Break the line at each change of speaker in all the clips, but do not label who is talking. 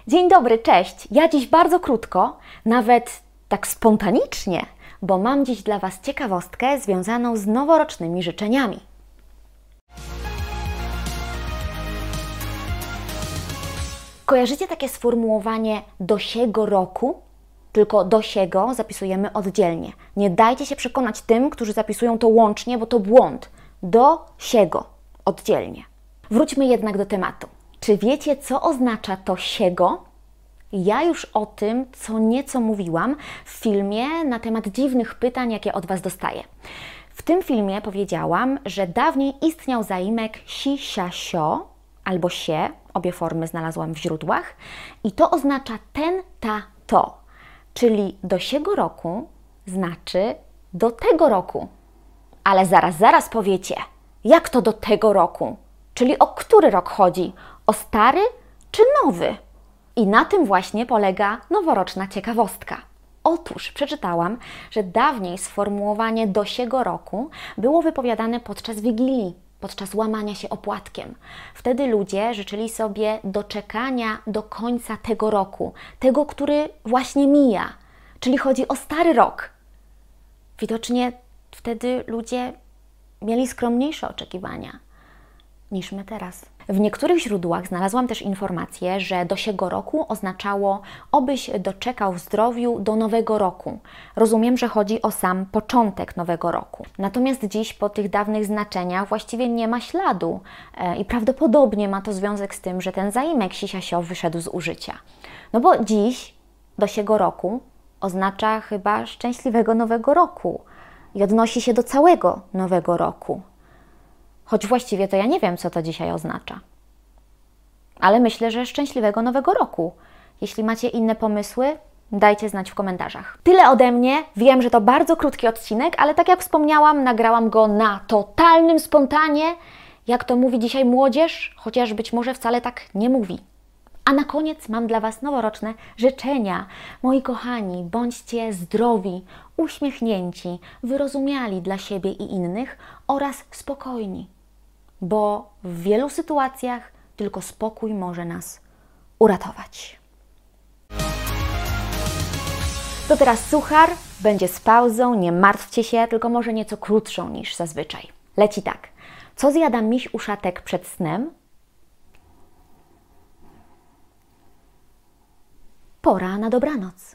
Dzień dobry, cześć! Ja dziś bardzo krótko, nawet tak spontanicznie, bo mam dziś dla Was ciekawostkę związaną z noworocznymi życzeniami. Kojarzycie takie sformułowanie do siego roku? Tylko do siego zapisujemy oddzielnie. Nie dajcie się przekonać tym, którzy zapisują to łącznie, bo to błąd. Do siego oddzielnie. Wróćmy jednak do tematu. Czy wiecie, co oznacza to siego? Ja już o tym co nieco mówiłam w filmie na temat dziwnych pytań, jakie od Was dostaję. W tym filmie powiedziałam, że dawniej istniał zaimek si, sia, sio albo sie, obie formy znalazłam w źródłach, i to oznacza ten, ta, to. Czyli do siego roku znaczy do tego roku. Ale zaraz powiecie, jak to do tego roku? Czyli o który rok chodzi? O stary czy nowy? I na tym właśnie polega noworoczna ciekawostka. Otóż przeczytałam, że dawniej sformułowanie do siego roku było wypowiadane podczas Wigilii, podczas łamania się opłatkiem. Wtedy ludzie życzyli sobie doczekania do końca tego roku, tego, który właśnie mija, czyli chodzi o stary rok. Widocznie wtedy ludzie mieli skromniejsze oczekiwania niż my teraz. W niektórych źródłach znalazłam też informację, że do siego roku oznaczało obyś doczekał w zdrowiu do nowego roku. Rozumiem, że chodzi o sam początek nowego roku. Natomiast dziś po tych dawnych znaczeniach właściwie nie ma śladu i prawdopodobnie ma to związek z tym, że ten zaimek si-sia-sio wyszedł z użycia. No bo dziś do siego roku oznacza chyba szczęśliwego nowego roku i odnosi się do całego nowego roku. Choć właściwie to ja nie wiem, co to dzisiaj oznacza. Ale myślę, że szczęśliwego nowego roku. Jeśli macie inne pomysły, dajcie znać w komentarzach. Tyle ode mnie. Wiem, że to bardzo krótki odcinek, ale tak jak wspomniałam, nagrałam go na totalnym spontanie, jak to mówi dzisiaj młodzież, chociaż być może wcale tak nie mówi. A na koniec mam dla Was noworoczne życzenia. Moi kochani, bądźcie zdrowi, uśmiechnięci, wyrozumiali dla siebie i innych oraz spokojni. Bo w wielu sytuacjach tylko spokój może nas uratować. To teraz suchar, będzie z pauzą, nie martwcie się, tylko może nieco krótszą niż zazwyczaj. Leci tak. Co zjada miś uszatek przed snem? Pora na dobranoc.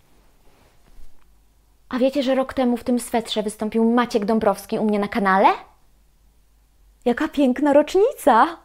A wiecie, że rok temu w tym swetrze wystąpił Maciek Dąbrowski u mnie na kanale? Jaka piękna rocznica!